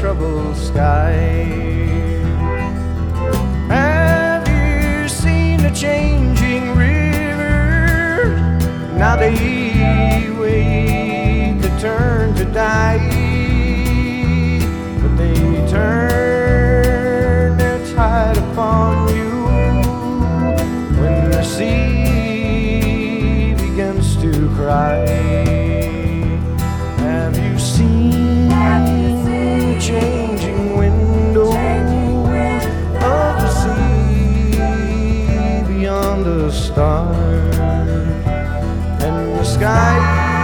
troubled sky. Have you seen the changing river? Now they wait to turn to die, but they turn their tide upon you when the sea begins to cry. Have you seen the changing window of the sea beyond the stars and the sky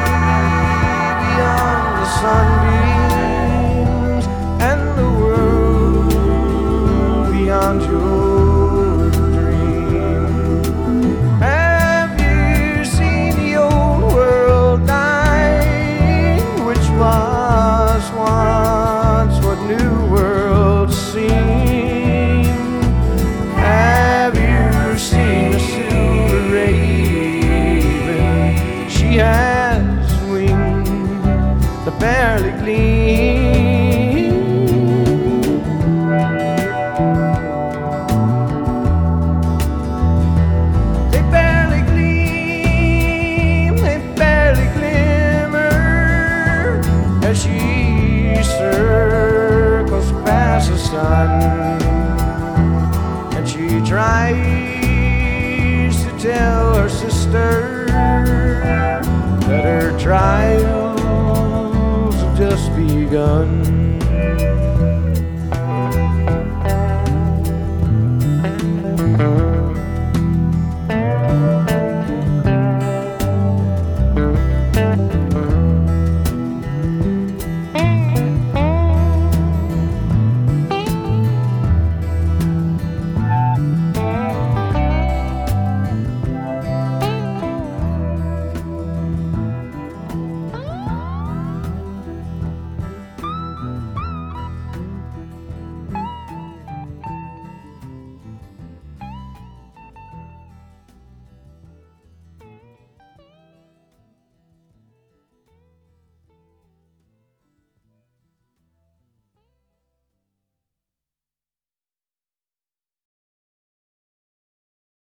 beyond the sunbeams and the world beyond your dream? Have you seen the old world dying, which was once what new worlds seem? Have you seen the silver raven? She has wings that barely gleam. They barely gleam, they barely glimmer as she circles past the sun, and she tries to tell her sister that her trials have just begun.